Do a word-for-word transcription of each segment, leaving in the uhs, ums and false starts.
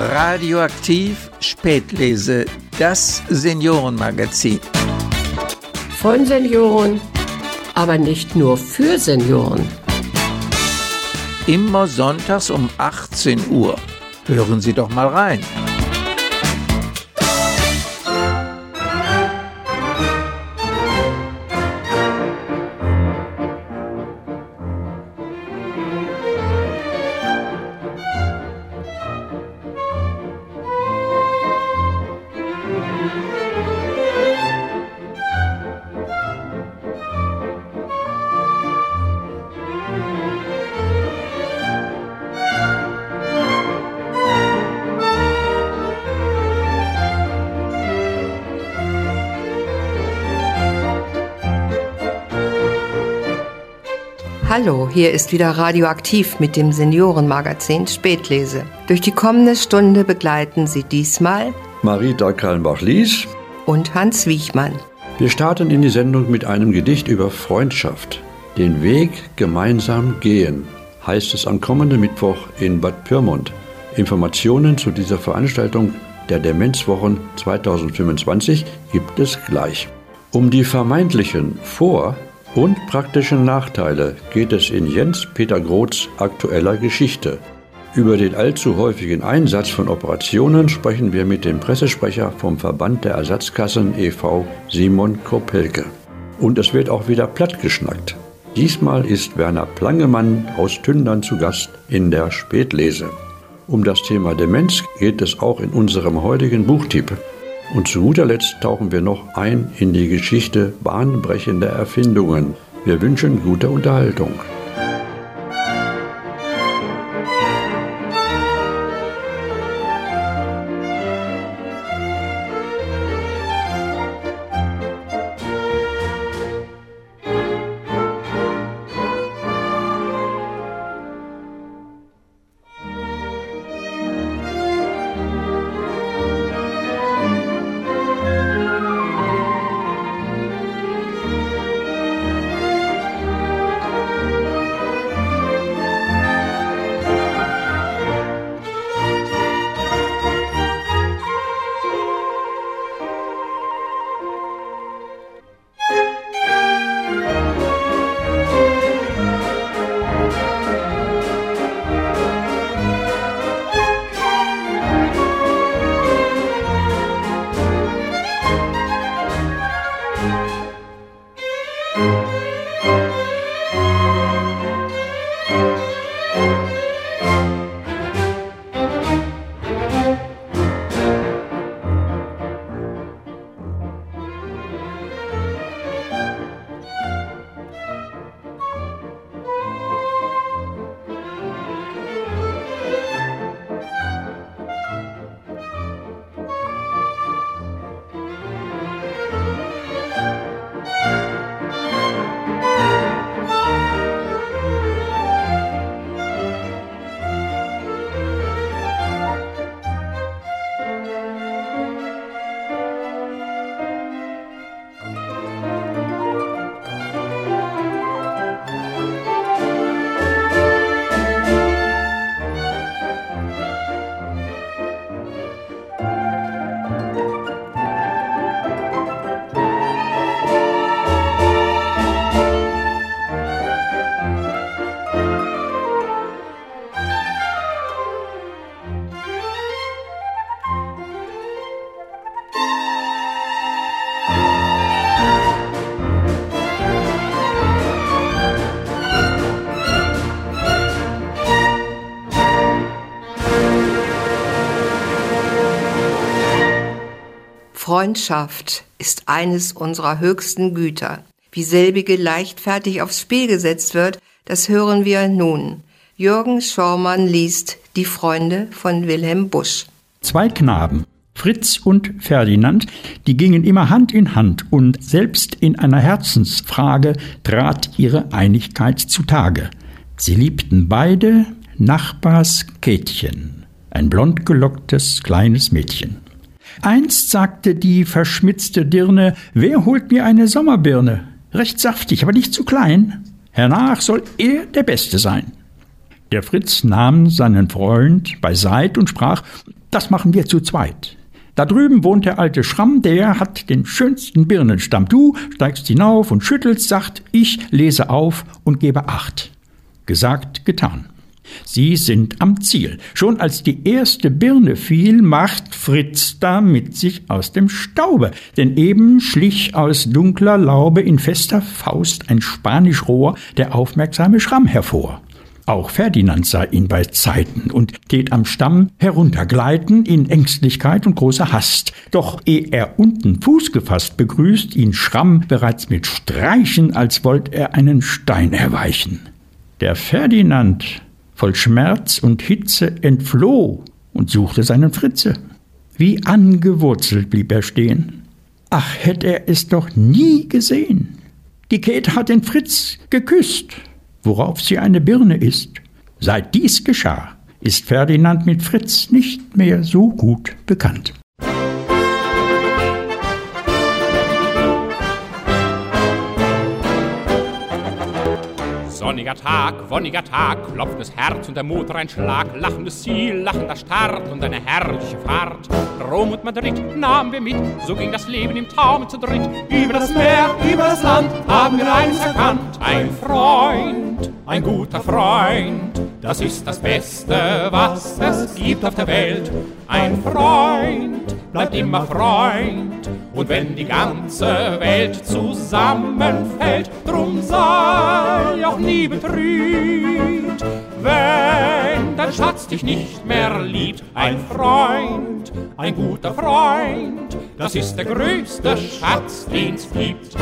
Radioaktiv Spätlese, das Seniorenmagazin. Von Senioren, aber nicht nur für Senioren. Immer sonntags um achtzehn Uhr. Hören Sie doch mal rein. Hallo, hier ist wieder Radioaktiv mit dem Seniorenmagazin Spätlese. Durch die kommende Stunde begleiten Sie diesmal Marita Kallenbach-Lies und Hans Wiechmann. Wir starten in die Sendung mit einem Gedicht über Freundschaft. Den Weg gemeinsam gehen, heißt es am kommenden Mittwoch in Bad Pyrmont. Informationen zu dieser Veranstaltung der Demenzwochen zweitausendfünfundzwanzig gibt es gleich. Um die vermeintlichen Vor- und praktischen Nachteile geht es in Jens-Peter Groths aktueller Geschichte. Über den allzu häufigen Einsatz von Operationen sprechen wir mit dem Pressesprecher vom Verband der Ersatzkassen e V, Simon Kopelke. Und es wird auch wieder plattgeschnackt. Diesmal ist Werner Plangemann aus Tündern zu Gast in der Spätlese. Um das Thema Demenz geht es auch in unserem heutigen Buchtipp. Und zu guter Letzt tauchen wir noch ein in die Geschichte bahnbrechender Erfindungen. Wir wünschen gute Unterhaltung. Freundschaft ist eines unserer höchsten Güter. Wie selbige leichtfertig aufs Spiel gesetzt wird, das hören wir nun. Jürgen Schormann liest Die Freunde von Wilhelm Busch. Zwei Knaben, Fritz und Ferdinand, die gingen immer Hand in Hand und selbst in einer Herzensfrage trat ihre Einigkeit zutage. Sie liebten beide Nachbars Käthchen, ein blondgelocktes kleines Mädchen. Einst sagte die verschmitzte Dirne, wer holt mir eine Sommerbirne? Recht saftig, aber nicht zu klein. Hernach soll er der Beste sein. Der Fritz nahm seinen Freund beiseit und sprach, das machen wir zu zweit. Da drüben wohnt der alte Schramm, der hat den schönsten Birnenstamm. Du steigst hinauf und schüttelst, sagt, ich lese auf und gebe Acht. Gesagt, getan. Sie sind am Ziel. Schon als die erste Birne fiel, macht Fritz da mit sich aus dem Staube. Denn eben schlich aus dunkler Laube in fester Faust ein Spanischrohr der aufmerksame Schramm hervor. Auch Ferdinand sah ihn bei Zeiten und tät am Stamm heruntergleiten in Ängstlichkeit und großer Hast. Doch eh er unten Fuß gefasst, begrüßt ihn Schramm bereits mit Streichen, als wollt er einen Stein erweichen. Der Ferdinand voll Schmerz und Hitze entfloh und suchte seinen Fritze. Wie angewurzelt blieb er stehen. Ach, hätt er es doch nie gesehen. Die Käth hat den Fritz geküsst, worauf sie eine Birne ist. Seit dies geschah, ist Ferdinand mit Fritz nicht mehr so gut bekannt. Sonniger Tag, wonniger Tag, klopfendes Herz und der Motor ein Schlag, lachendes Ziel, lachender Start und eine herrliche Fahrt. Rom und Madrid nahmen wir mit, so ging das Leben im Taumel zu dritt. Über das Meer, über das Land haben wir eins erkannt. Ein Freund, ein guter Freund, das ist das Beste, was es gibt auf der Welt. Ein Freund bleibt immer Freund, und wenn die ganze Welt zusammenfällt, drum sei auch nie betrübt, wenn dein Schatz dich nicht mehr liebt. Ein Freund, ein guter Freund, das ist der größte Schatz, den's gibt.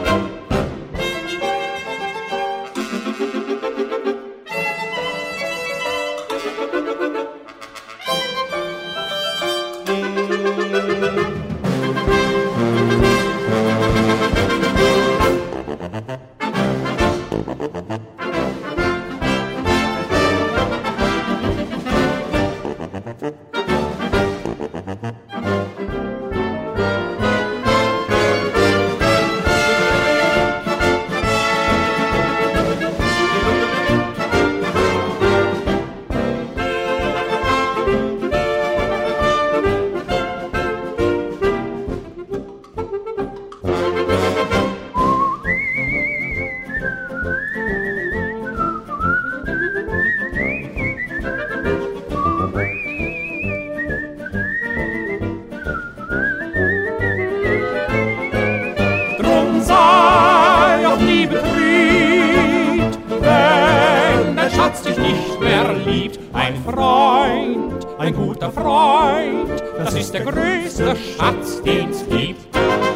Ein Freund, ein guter Freund, das ist der größte Schatz, den's gibt.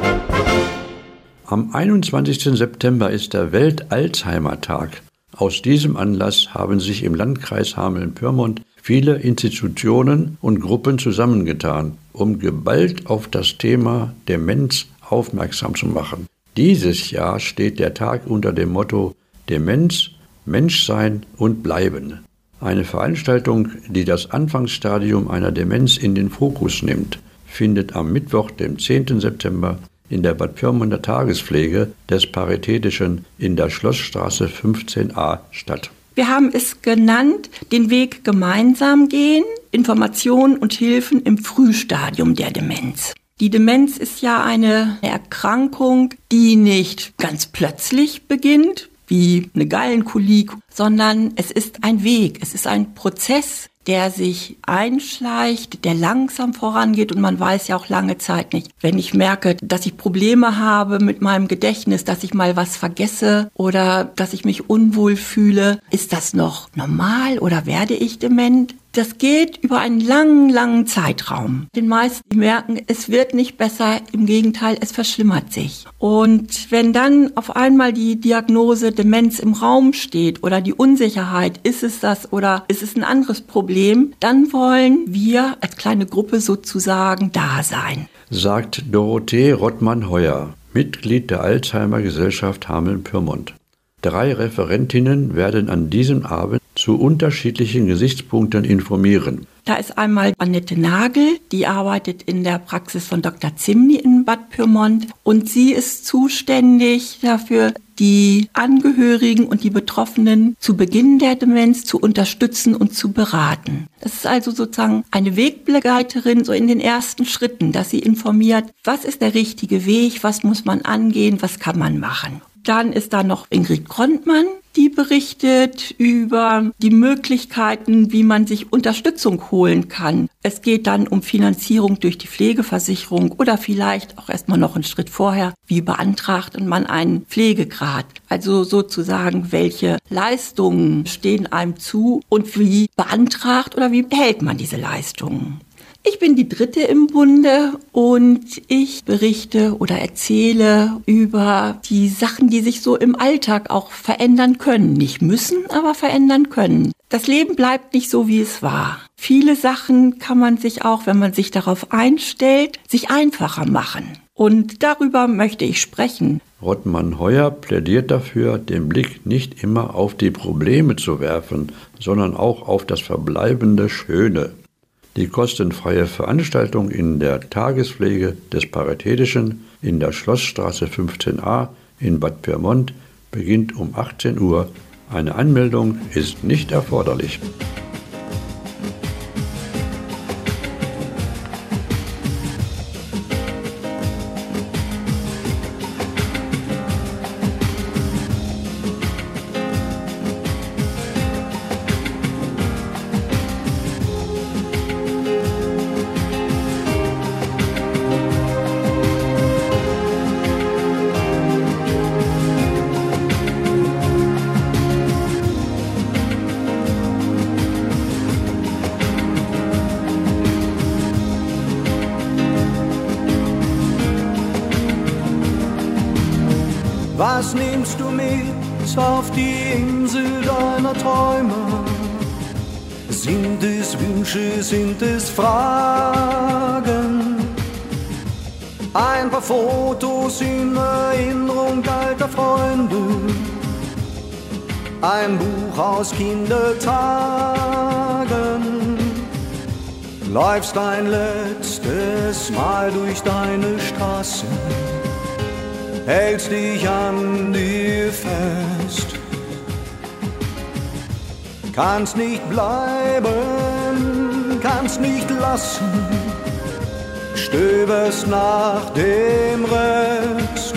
Am einundzwanzigsten September ist der Welt-Alzheimer-Tag. Aus diesem Anlass haben sich im Landkreis Hameln-Pyrmont viele Institutionen und Gruppen zusammengetan, um geballt auf das Thema Demenz aufmerksam zu machen. Dieses Jahr steht der Tag unter dem Motto Demenz, Menschsein und Bleiben. Eine Veranstaltung, die das Anfangsstadium einer Demenz in den Fokus nimmt, findet am Mittwoch, dem zehnten September, in der Bad Pyrmonter Tagespflege des Paritätischen in der Schlossstraße fünfzehn a statt. Wir haben es genannt, den Weg gemeinsam gehen, Informationen und Hilfen im Frühstadium der Demenz. Die Demenz ist ja eine Erkrankung, die nicht ganz plötzlich beginnt, wie eine Gallenkolik, sondern es ist ein Weg, es ist ein Prozess, der sich einschleicht, der langsam vorangeht und man weiß ja auch lange Zeit nicht. Wenn ich merke, dass ich Probleme habe mit meinem Gedächtnis, dass ich mal was vergesse oder dass ich mich unwohl fühle, ist das noch normal oder werde ich dement? Das geht über einen langen, langen Zeitraum. Den meisten die merken, es wird nicht besser, im Gegenteil, es verschlimmert sich. Und wenn dann auf einmal die Diagnose Demenz im Raum steht oder die Unsicherheit, ist es das oder ist es ein anderes Problem, dann wollen wir als kleine Gruppe sozusagen da sein. Sagt Dorothee Rottmann-Heuer, Mitglied der Alzheimer-Gesellschaft Hameln-Pyrmont. Drei Referentinnen werden an diesem Abend zu unterschiedlichen Gesichtspunkten informieren. Da ist einmal Annette Nagel, die arbeitet in der Praxis von Doktor Zimny in Bad Pyrmont und sie ist zuständig dafür, die Angehörigen und die Betroffenen zu Beginn der Demenz zu unterstützen und zu beraten. Das ist also sozusagen eine Wegbegleiterin so in den ersten Schritten, dass sie informiert, was ist der richtige Weg, was muss man angehen, was kann man machen. Dann ist da noch Ingrid Grontmann, die berichtet über die Möglichkeiten, wie man sich Unterstützung holen kann. Es geht dann um Finanzierung durch die Pflegeversicherung oder vielleicht auch erstmal noch einen Schritt vorher, wie beantragt man einen Pflegegrad? Also sozusagen, welche Leistungen stehen einem zu und wie beantragt oder wie erhält man diese Leistungen? Ich bin die Dritte im Bunde und ich berichte oder erzähle über die Sachen, die sich so im Alltag auch verändern können. Nicht müssen, aber verändern können. Das Leben bleibt nicht so, wie es war. Viele Sachen kann man sich auch, wenn man sich darauf einstellt, sich einfacher machen. Und darüber möchte ich sprechen. Rottmann-Heuer plädiert dafür, den Blick nicht immer auf die Probleme zu werfen, sondern auch auf das verbleibende Schöne. Die kostenfreie Veranstaltung in der Tagespflege des Paritätischen in der Schlossstraße fünfzehn a in Bad Pyrmont beginnt um achtzehn Uhr. Eine Anmeldung ist nicht erforderlich. Was nimmst du mit auf die Insel deiner Träume? Sind es Wünsche, sind es Fragen? Ein paar Fotos in Erinnerung alter Freunde, ein Buch aus Kindertagen. Läufst ein letztes Mal durch deine Straße, hältst dich an dir fest, kannst nicht bleiben, kannst nicht lassen, stöberst nach dem Rest.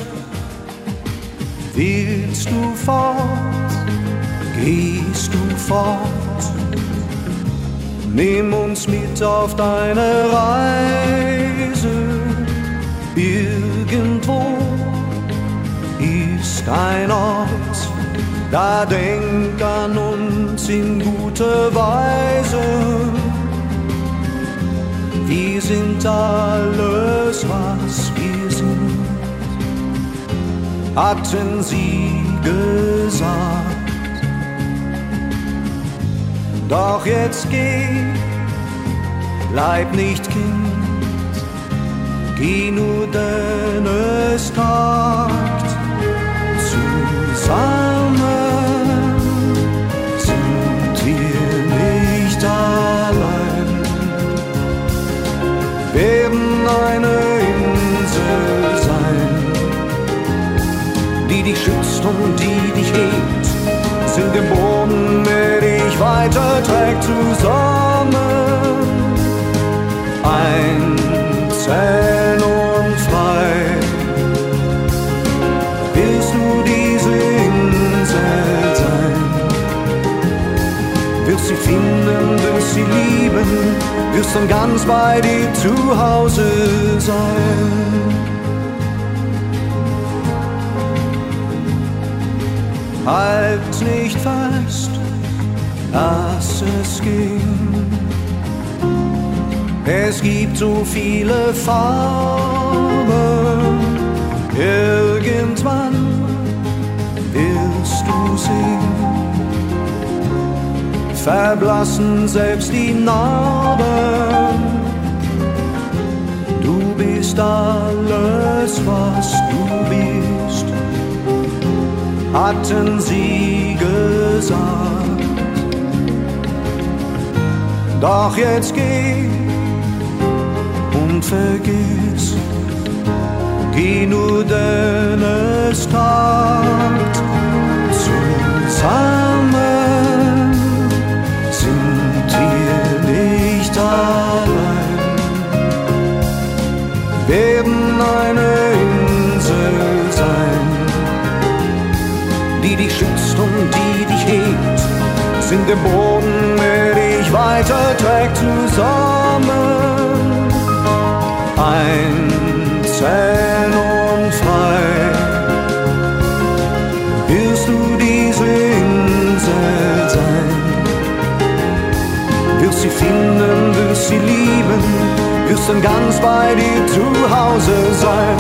Willst du fort, gehst du fort, nimm uns mit auf deine Reise. Irgendwo ist ein Ort, da denk an uns in guter Weise. Wir sind alles, was wir sind, hatten sie gesagt. Doch jetzt geh, bleib nicht Kind, geh nur, denn es tagt. Zusammen sind wir nicht allein, werden eine Insel sein, die dich schützt und die dich hebt, sind geboren, der dich weiterträgt zusammen. Einzeln und frei willst du diese Insel sein, wirst sie finden, wirst sie lieben, wirst dann ganz bei dir zu Hause sein. Halt nicht fest, lass es gehen. Es gibt so viele Farben, irgendwann wirst du sehen. Verblassen selbst die Narben. Du bist alles, was du bist, hatten sie gesagt. Doch jetzt geh und vergiss, geh nur, denn es tagt. Zusammen sind wir nicht allein, werden eine Insel sein, die dich schützt und die dich hebt, sind der Boden, der dich weiterträgt. Zusammen einzeln und frei wirst du diese Insel sein, wirst sie finden, wirst sie lieben, wirst dann ganz bei dir zu Hause sein.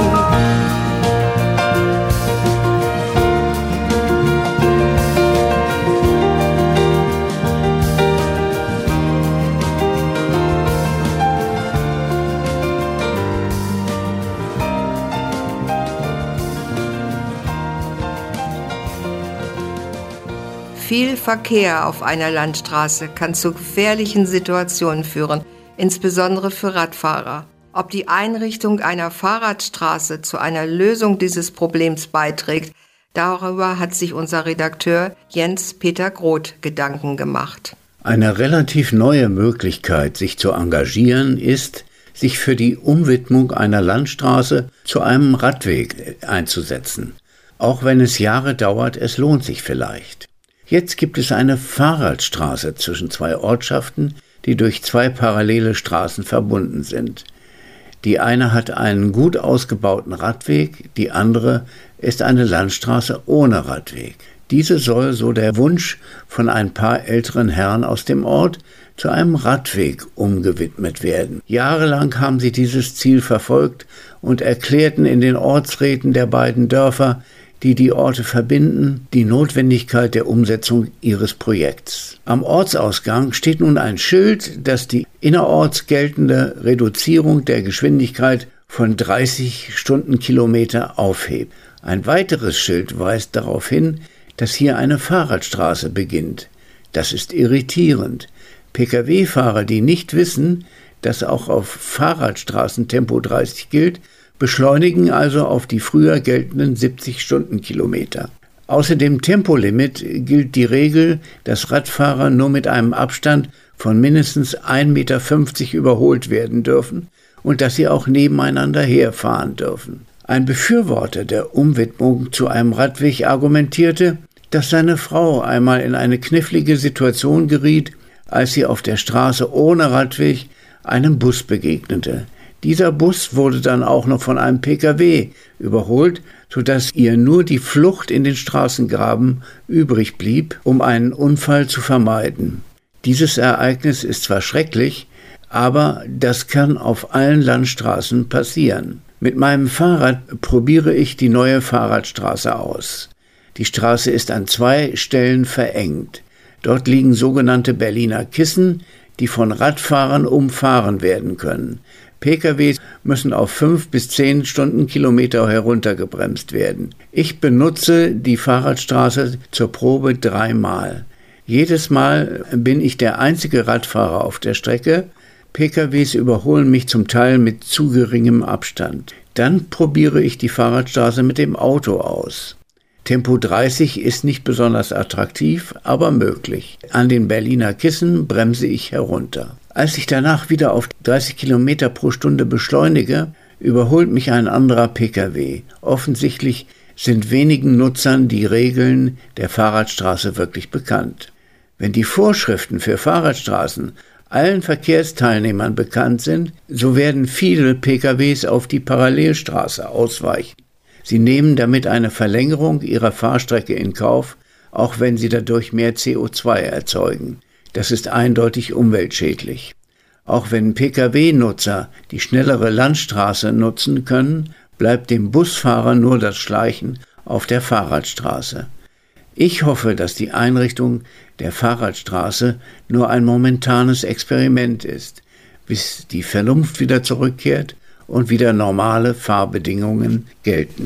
Viel Verkehr auf einer Landstraße kann zu gefährlichen Situationen führen, insbesondere für Radfahrer. Ob die Einrichtung einer Fahrradstraße zu einer Lösung dieses Problems beiträgt, darüber hat sich unser Redakteur Jens-Peter Groth Gedanken gemacht. Eine relativ neue Möglichkeit, sich zu engagieren, ist, sich für die Umwidmung einer Landstraße zu einem Radweg einzusetzen. Auch wenn es Jahre dauert, es lohnt sich vielleicht. Jetzt gibt es eine Fahrradstraße zwischen zwei Ortschaften, die durch zwei parallele Straßen verbunden sind. Die eine hat einen gut ausgebauten Radweg, die andere ist eine Landstraße ohne Radweg. Diese soll, so der Wunsch von ein paar älteren Herren aus dem Ort, zu einem Radweg umgewidmet werden. Jahrelang haben sie dieses Ziel verfolgt und erklärten in den Ortsräten der beiden Dörfer, die die Orte verbinden, die Notwendigkeit der Umsetzung ihres Projekts. Am Ortsausgang steht nun ein Schild, das die innerorts geltende Reduzierung der Geschwindigkeit von dreißig Stundenkilometer aufhebt. Ein weiteres Schild weist darauf hin, dass hier eine Fahrradstraße beginnt. Das ist irritierend. Pkw-Fahrer, die nicht wissen, dass auch auf Fahrradstraßen Tempo dreißig gilt, beschleunigen also auf die früher geltenden siebzig Stundenkilometer. Außer dem Tempolimit gilt die Regel, dass Radfahrer nur mit einem Abstand von mindestens ein Meter fünfzig überholt werden dürfen und dass sie auch nebeneinander herfahren dürfen. Ein Befürworter der Umwidmung zu einem Radweg argumentierte, dass seine Frau einmal in eine knifflige Situation geriet, als sie auf der Straße ohne Radweg einem Bus begegnete. Dieser Bus wurde dann auch noch von einem Pkw überholt, sodass ihr nur die Flucht in den Straßengraben übrig blieb, um einen Unfall zu vermeiden. Dieses Ereignis ist zwar schrecklich, aber das kann auf allen Landstraßen passieren. Mit meinem Fahrrad probiere ich die neue Fahrradstraße aus. Die Straße ist an zwei Stellen verengt. Dort liegen sogenannte Berliner Kissen, die von Radfahrern umfahren werden können. Pkws müssen auf fünf bis zehn Stundenkilometer heruntergebremst werden. Ich benutze die Fahrradstraße zur Probe dreimal. Jedes Mal bin ich der einzige Radfahrer auf der Strecke. Pkws überholen mich zum Teil mit zu geringem Abstand. Dann probiere ich die Fahrradstraße mit dem Auto aus. Tempo dreißig ist nicht besonders attraktiv, aber möglich. An den Berliner Kissen bremse ich herunter. Als ich danach wieder auf dreißig Kilometer pro Stunde beschleunige, überholt mich ein anderer Pkw. Offensichtlich sind wenigen Nutzern die Regeln der Fahrradstraße wirklich bekannt. Wenn die Vorschriften für Fahrradstraßen allen Verkehrsteilnehmern bekannt sind, so werden viele Pkws auf die Parallelstraße ausweichen. Sie nehmen damit eine Verlängerung ihrer Fahrstrecke in Kauf, auch wenn sie dadurch mehr C O zwei erzeugen. Das ist eindeutig umweltschädlich. Auch wenn Pkw-Nutzer die schnellere Landstraße nutzen können, bleibt dem Busfahrer nur das Schleichen auf der Fahrradstraße. Ich hoffe, dass die Einrichtung der Fahrradstraße nur ein momentanes Experiment ist, bis die Vernunft wieder zurückkehrt und wieder normale Fahrbedingungen gelten.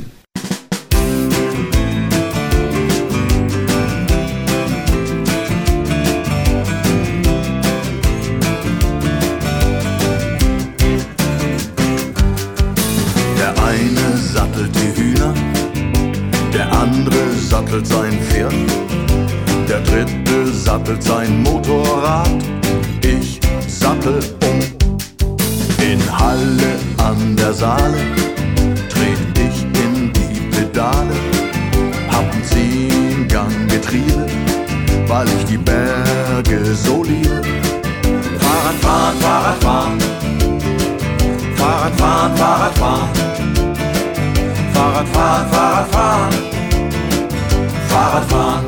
trottelt sein Pferd, der dritte sattelt sein Motorrad. Ich sattel um. In Halle an der Saale tret ich in die Pedale, hab ein Zehngang-Getriebe, weil ich die Berge so liebe. Fahrradfahren, Fahrradfahren, Fahrradfahren, Fahrradfahren, Fahrradfahren, Fahrradfahren, Fahrradfahren.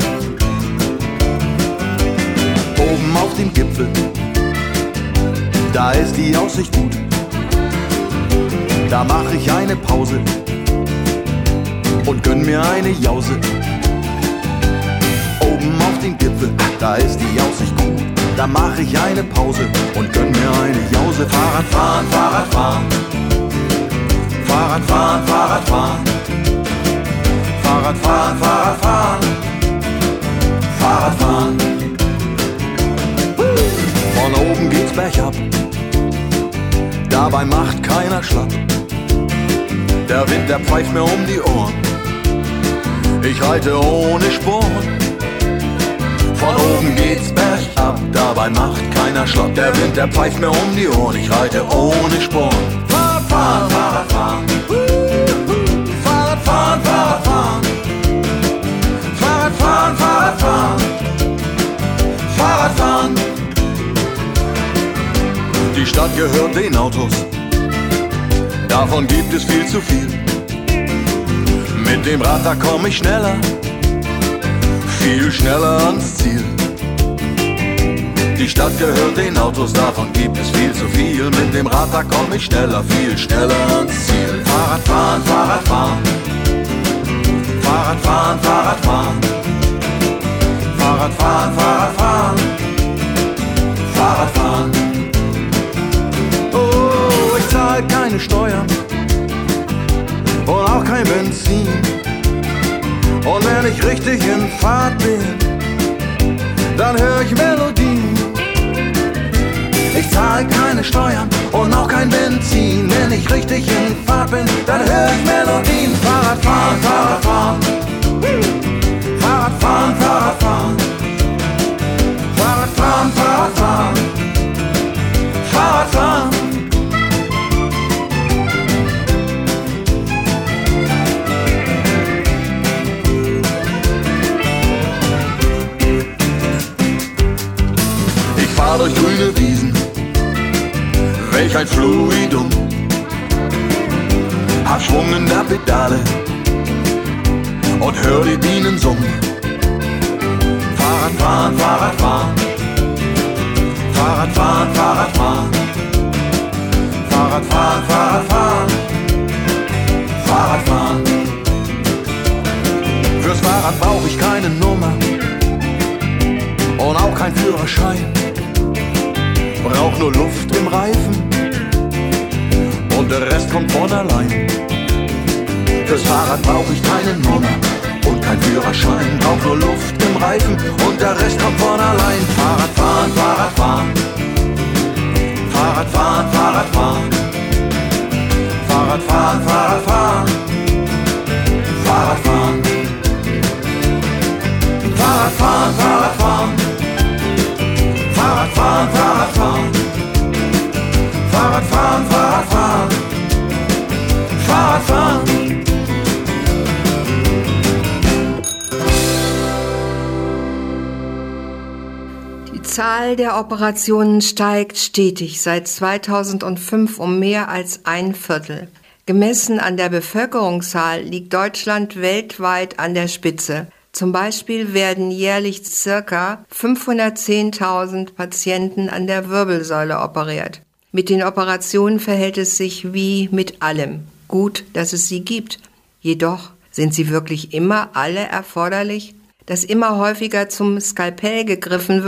Oben auf dem Gipfel, da ist die Aussicht gut. Da mach ich eine Pause und gönn mir eine Jause. Oben auf dem Gipfel, da ist die Aussicht gut. Da mach ich eine Pause und gönn mir eine Jause. Fahrradfahren, Fahrradfahren, Fahrradfahren, Fahrradfahren, Fahrradfahren, Fahrradfahren, Fahrradfahren. Von oben geht's bergab, dabei macht keiner schlapp. Der Wind, der pfeift mir um die Ohren, ich reite ohne Sporen. Von oben geht's bergab, dabei macht keiner schlapp. Der Wind, der pfeift mir um die Ohren, ich reite ohne Sporen. Fahrradfahren, Fahrradfahren, Fahrradfahren, Fahrradfahren, Fahrradfahren, Fahrradfahren, Fahrradfahren. Die Stadt gehört den Autos, davon gibt es viel zu viel. Mit dem Rad, da komm ich schneller, viel schneller ans Ziel. Die Stadt gehört den Autos, davon gibt es viel zu viel. Mit dem Rad, da komm ich schneller, viel schneller ans Ziel. Fahrradfahren, Fahrradfahren, Fahrradfahren, Fahrradfahren, Fahrradfahren, Fahrradfahren, Fahrradfahren. Oh, ich zahl keine Steuern und auch kein Benzin. Und wenn ich richtig in Fahrt bin, dann hör ich Melodien. Ich zahl keine Steuern und auch kein Benzin. Wenn ich richtig in Fahrt bin, dann hör ich Melodien. Fahrradfahren, Fahrradfahren, Fahrradfahren, Fahrradfahren, Fahrradfahren, Fahrradfahren, Fahrradfahren. Ich fahr durch grüne Wiesen, welch ein Fluidum, hab Schwung in der Pedale und hör die Bienen summen. Fahrradfahren, Fahrradfahren, Fahrradfahren, Fahrradfahren, Fahrradfahren, Fahrradfahren, Fahrradfahren. Fürs Fahrrad brauch ich keine Nummer und auch kein Führerschein. Brauch nur Luft im Reifen und der Rest kommt von allein. Fürs Fahrrad brauch ich keine Nummer und kein Führerschein. Brauch nur Luft im Reifen und der Rest kommt von allein. Fahrradfahren, Fahrradfahren, Fahrradfahren, Fahrradfahren, Fahrradfahren, Fahrradfahren, Fahrradfahren, Fahrradfahren, Fahrradfahren, Fahrradfahren, Fahrradfahren, Fahrradfahren, Fahrradfahren, Fahrradfahren. Die Zahl der Operationen steigt stetig seit zweitausendfünf um mehr als ein Viertel. Gemessen an der Bevölkerungszahl liegt Deutschland weltweit an der Spitze. Zum Beispiel werden jährlich circa fünfhundertzehntausend Patienten an der Wirbelsäule operiert. Mit den Operationen verhält es sich wie mit allem. Gut, dass es sie gibt. Jedoch sind sie wirklich immer alle erforderlich? Dass immer häufiger zum Skalpell gegriffen wird,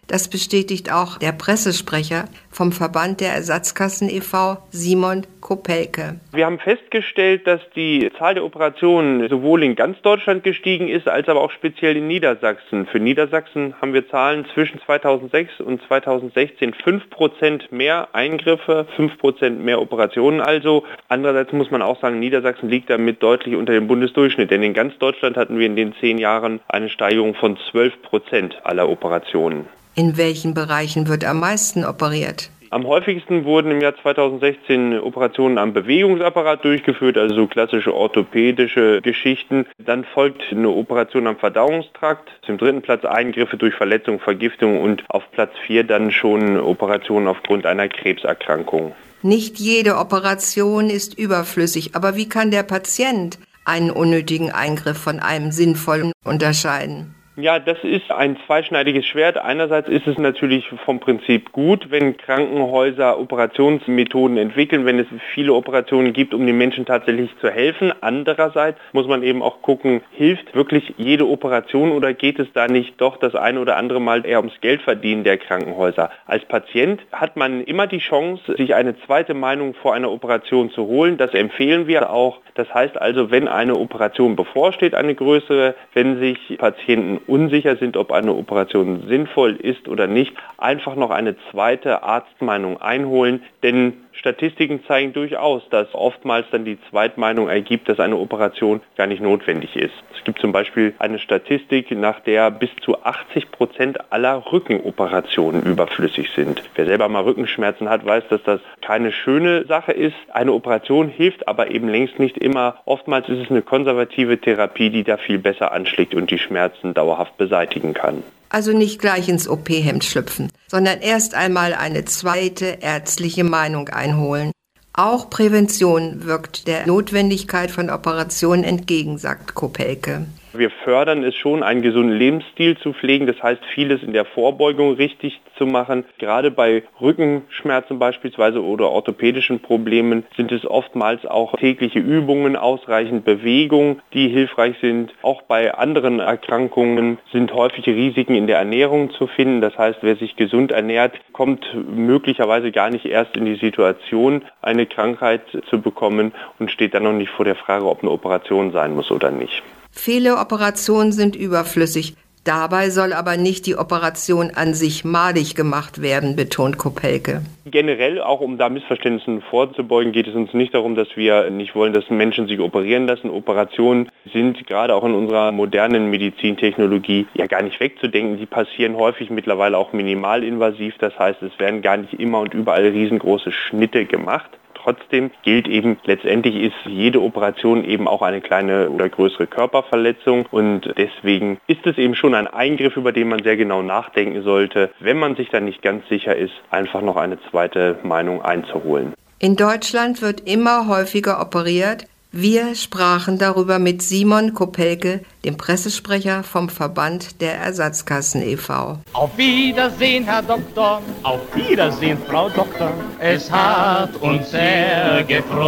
Das bestätigt auch der Pressesprecher vom Verband der Ersatzkassen e V, Simon Kopelke. Wir haben festgestellt, dass die Zahl der Operationen sowohl in ganz Deutschland gestiegen ist, als aber auch speziell in Niedersachsen. Für Niedersachsen haben wir Zahlen zwischen zweitausendsechs und zweitausendsechzehn fünf Prozent mehr Eingriffe, fünf Prozent mehr Operationen also. Andererseits muss man auch sagen, Niedersachsen liegt damit deutlich unter dem Bundesdurchschnitt, denn in ganz Deutschland hatten wir in den zehn Jahren eine Steigerung von zwölf Prozent aller Operationen. In welchen Bereichen wird am meisten operiert? Am häufigsten wurden im Jahr zweitausendsechzehn Operationen am Bewegungsapparat durchgeführt, also so klassische orthopädische Geschichten. Dann folgt eine Operation am Verdauungstrakt. Zum dritten Platz Eingriffe durch Verletzung, Vergiftung und auf Platz vier dann schon Operationen aufgrund einer Krebserkrankung. Nicht jede Operation ist überflüssig, aber wie kann der Patient einen unnötigen Eingriff von einem sinnvollen unterscheiden? Ja, das ist ein zweischneidiges Schwert. Einerseits ist es natürlich vom Prinzip gut, wenn Krankenhäuser Operationsmethoden entwickeln, wenn es viele Operationen gibt, um den Menschen tatsächlich zu helfen. Andererseits muss man eben auch gucken, hilft wirklich jede Operation oder geht es da nicht doch das eine oder andere Mal eher ums Geldverdienen der Krankenhäuser? Als Patient hat man immer die Chance, sich eine zweite Meinung vor einer Operation zu holen. Das empfehlen wir auch. Das heißt also, wenn eine Operation bevorsteht, eine größere, wenn sich Patienten unsicher sind, ob eine Operation sinnvoll ist oder nicht, einfach noch eine zweite Arztmeinung einholen, denn Statistiken zeigen durchaus, dass oftmals dann die Zweitmeinung ergibt, dass eine Operation gar nicht notwendig ist. Es gibt zum Beispiel eine Statistik, nach der bis zu achtzig Prozent aller Rückenoperationen überflüssig sind. Wer selber mal Rückenschmerzen hat, weiß, dass das keine schöne Sache ist. Eine Operation hilft aber eben längst nicht immer. Oftmals ist es eine konservative Therapie, die da viel besser anschlägt und die Schmerzen dauerhaft beseitigen kann. Also nicht gleich ins O P-Hemd schlüpfen, sondern erst einmal eine zweite ärztliche Meinung einholen. Auch Prävention wirkt der Notwendigkeit von Operationen entgegen, sagt Kopelke. Wir fördern es schon, einen gesunden Lebensstil zu pflegen. Das heißt, vieles in der Vorbeugung richtig zu machen. Gerade bei Rückenschmerzen beispielsweise oder orthopädischen Problemen sind es oftmals auch tägliche Übungen, ausreichend Bewegung, die hilfreich sind. Auch bei anderen Erkrankungen sind häufige Risiken in der Ernährung zu finden. Das heißt, wer sich gesund ernährt, kommt möglicherweise gar nicht erst in die Situation, eine Krankheit zu bekommen und steht dann noch nicht vor der Frage, ob eine Operation sein muss oder nicht. Viele Operationen sind überflüssig. Dabei soll aber nicht die Operation an sich madig gemacht werden, betont Kopelke. Generell, auch um da Missverständnissen vorzubeugen, geht es uns nicht darum, dass wir nicht wollen, dass Menschen sich operieren lassen. Operationen sind gerade auch in unserer modernen Medizintechnologie ja gar nicht wegzudenken. Die passieren häufig mittlerweile auch minimalinvasiv. Das heißt, es werden gar nicht immer und überall riesengroße Schnitte gemacht. Trotzdem gilt eben, letztendlich ist jede Operation eben auch eine kleine oder größere Körperverletzung und deswegen ist es eben schon ein Eingriff, über den man sehr genau nachdenken sollte, wenn man sich dann nicht ganz sicher ist, einfach noch eine zweite Meinung einzuholen. In Deutschland wird immer häufiger operiert. Wir sprachen darüber mit Simon Kopelke, dem Pressesprecher vom Verband der Ersatzkassen e V Auf Wiedersehen, Herr Doktor, auf Wiedersehen, Frau Doktor. Es hat uns sehr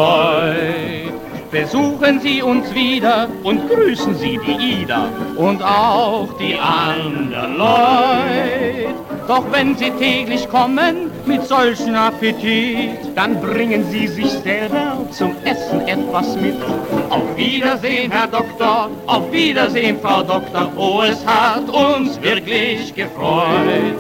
gefreut. Besuchen Sie uns wieder und grüßen Sie die Ida und auch die anderen Leute. Doch wenn Sie täglich kommen mit solchem Appetit, dann bringen Sie sich selber zum Essen etwas mit. Auf Wiedersehen, Herr Doktor, auf Wiedersehen, Frau Doktor. Oh, es hat uns wirklich gefreut.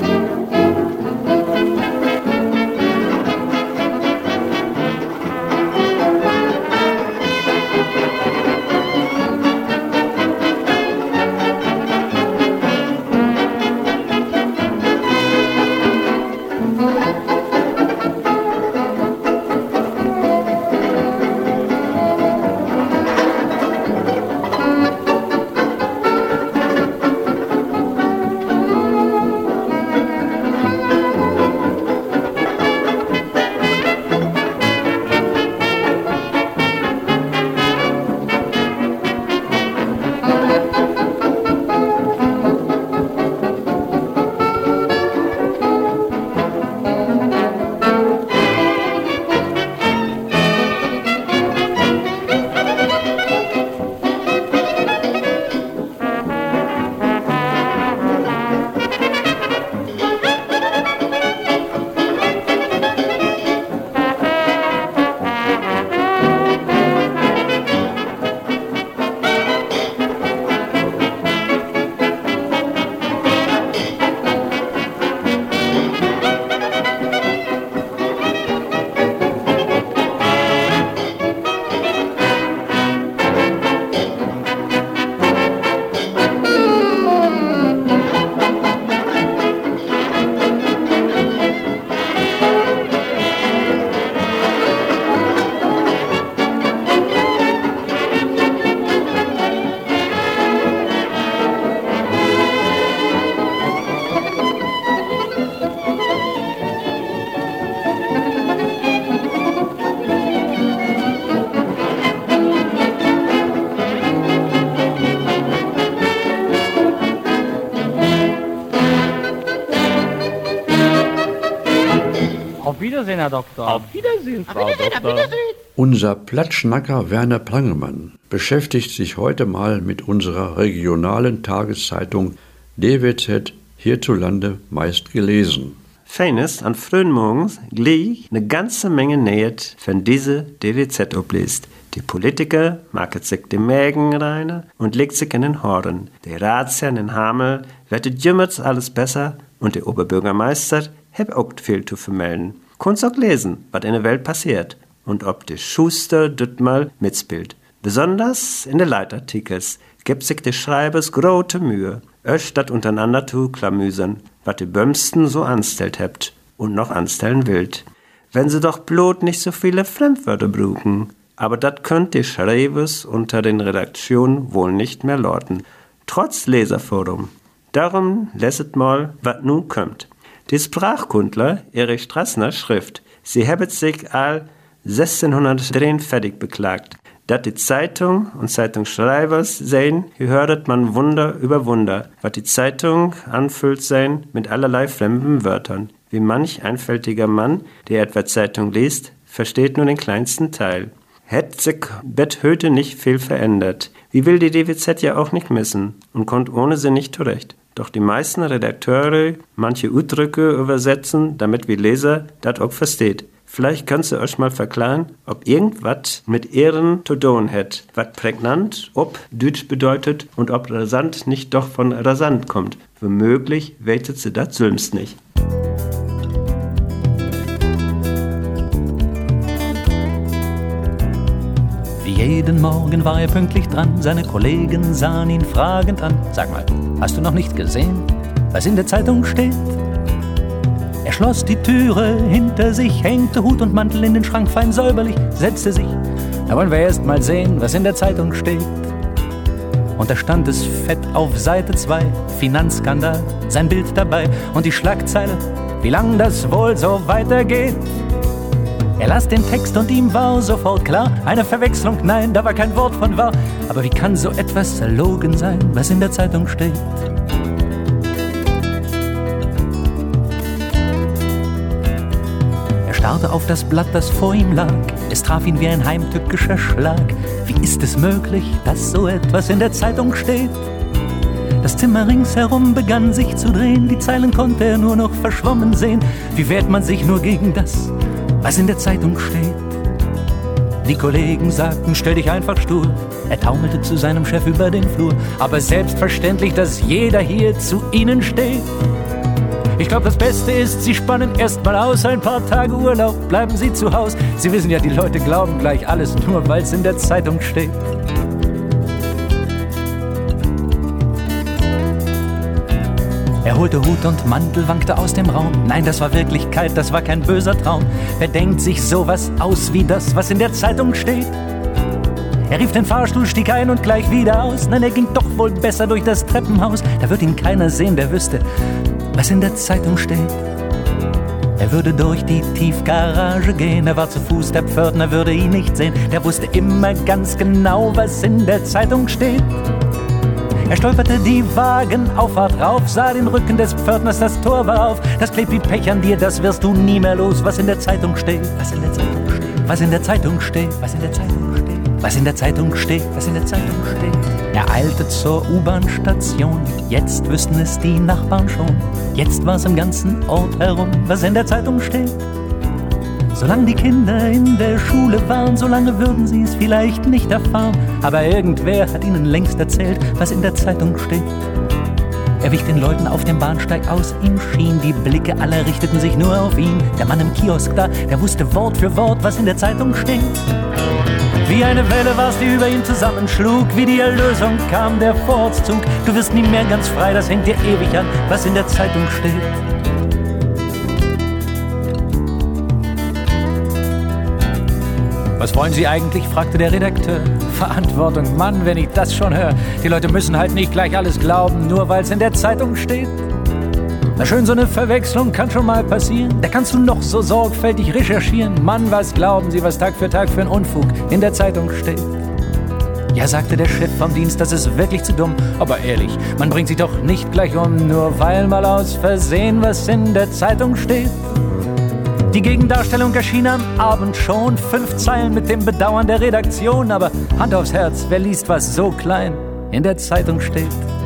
Auf Wiedersehen, Herr Doktor. Auf Wiedersehen, Frau Auf Wiedersehen, Doktor. auf Wiedersehen. Unser Plattschnacker Werner Prangemann beschäftigt sich heute mal mit unserer regionalen Tageszeitung D W Z, hierzulande meist gelesen. Feines an frühen Morgens gleich eine ganze Menge Nähet von diese D W Z obliest. Die Politiker machen sich die Mägen rein und legt sich in den Horn. Die Ratsherren in Hamel wettet jümmers alles besser und der Oberbürgermeister hat auch viel zu vermelden. Kunst auch lesen, was in der Welt passiert und ob der Schuster dort mal mitspielt. Besonders in den Leitartikels gibt sich die Schreibers große Mühe, euch statt untereinander zu klamüsern, was die Bömsten so anstellt hebt und noch anstellen willt. Wenn sie doch bloß nicht so viele Fremdwörter brauchen. Aber dat könnt die Schreibers unter den Redaktionen wohl nicht mehr lorten. Trotz Leserforum. Darum leset mal, wat nun kommt. Die Sprachkundler Erich Strassner schrift, sie hebben sich all sechzehnhundertdreiundvierzig beklagt. Dat die Zeitung und Zeitungsschreibers sehen, hier höret man Wunder über Wunder, wat die Zeitung anfüllt sein mit allerlei fremden Wörtern. Wie manch einfältiger Mann, der etwa Zeitung liest, versteht nur den kleinsten Teil. Hätt sich bet heute nicht viel verändert. Wie will die D W Z ja auch nicht missen und kommt ohne sie nicht zurecht. Doch die meisten Redakteure manche Udrücke übersetzen, damit wir Leser dat auch versteht. Vielleicht könnt ihr euch mal verklaren, ob irgendwas mit Ehren zu tun hätt, wat prägnant, ob Deutsch bedeutet und ob rasant nicht doch von rasant kommt. Womöglich weitet sie dat selbst nicht. Jeden Morgen war er pünktlich dran, seine Kollegen sahen ihn fragend an. Sag mal, hast du noch nicht gesehen, was in der Zeitung steht? Er schloss die Türe hinter sich, hängte Hut und Mantel in den Schrank fein säuberlich, setzte sich. Da wollen wir erst mal sehen, was in der Zeitung steht. Und da stand es fett auf Seite zwei, Finanzskandal, sein Bild dabei und die Schlagzeile, wie lang das wohl so weitergeht. Er las den Text und ihm war sofort klar, eine Verwechslung, nein, da war kein Wort von wahr. Aber wie kann so etwas erlogen sein, was in der Zeitung steht? Er starrte auf das Blatt, das vor ihm lag. Es traf ihn wie ein heimtückischer Schlag. Wie ist es möglich, dass so etwas in der Zeitung steht? Das Zimmer ringsherum begann sich zu drehen. Die Zeilen konnte er nur noch verschwommen sehen. Wie wehrt man sich nur gegen das, was in der Zeitung steht? Die Kollegen sagten, stell dich einfach stur. Er taumelte zu seinem Chef über den Flur. Aber selbstverständlich, dass jeder hier zu ihnen steht. Ich glaube, das Beste ist, Sie spannen erst mal aus. Ein paar Tage Urlaub, bleiben Sie zu Haus. Sie wissen ja, die Leute glauben gleich alles, nur weil es in der Zeitung steht. Er holte Hut und Mantel, wankte aus dem Raum. Nein, das war Wirklichkeit, das war kein böser Traum. Wer denkt sich sowas aus wie das, was in der Zeitung steht? Er rief den Fahrstuhl, stieg ein und gleich wieder aus. Nein, er ging doch wohl besser durch das Treppenhaus. Da wird ihn keiner sehen, der wüsste, was in der Zeitung steht. Er würde durch die Tiefgarage gehen. Er war zu Fuß, der Pförtner würde ihn nicht sehen. Der wusste immer ganz genau, was in der Zeitung steht. Er stolperte die Wagenauffahrt rauf, sah den Rücken des Pförtners, das Tor war auf. Das klebt wie Pech an dir, das wirst du nie mehr los. Was in der Zeitung steht, was in der Zeitung steht, was in der Zeitung steht, was in der Zeitung steht, was in der Zeitung steht, was in der Zeitung steht. Er eilte zur U-Bahn-Station, jetzt wüssten es die Nachbarn schon. Jetzt war's im ganzen Ort herum, was in der Zeitung steht. Solange die Kinder in der Schule waren, solange würden sie es vielleicht nicht erfahren. Aber irgendwer hat ihnen längst erzählt, was in der Zeitung steht. Er wich den Leuten auf dem Bahnsteig aus, ihm schien, die Blicke aller richteten sich nur auf ihn. Der Mann im Kiosk da, der wusste Wort für Wort, was in der Zeitung steht. Wie eine Welle war's, die über ihn zusammenschlug, wie die Erlösung kam, der Vorortszug. Du wirst nie mehr ganz frei, das hängt dir ewig an, was in der Zeitung steht. Was wollen Sie eigentlich, fragte der Redakteur. Verantwortung, Mann, wenn ich das schon höre. Die Leute müssen halt nicht gleich alles glauben, nur weil es in der Zeitung steht. Na schön, so eine Verwechslung kann schon mal passieren. Da kannst du noch so sorgfältig recherchieren. Mann, was glauben Sie, was Tag für Tag für ein Unfug in der Zeitung steht? Ja, sagte der Chef vom Dienst, das ist wirklich zu dumm. Aber ehrlich, man bringt sich doch nicht gleich um, nur weil mal aus Versehen was in der Zeitung steht. Die Gegendarstellung erschien am Abend schon, fünf Zeilen mit dem Bedauern der Redaktion, aber Hand aufs Herz, wer liest, was so klein in der Zeitung steht?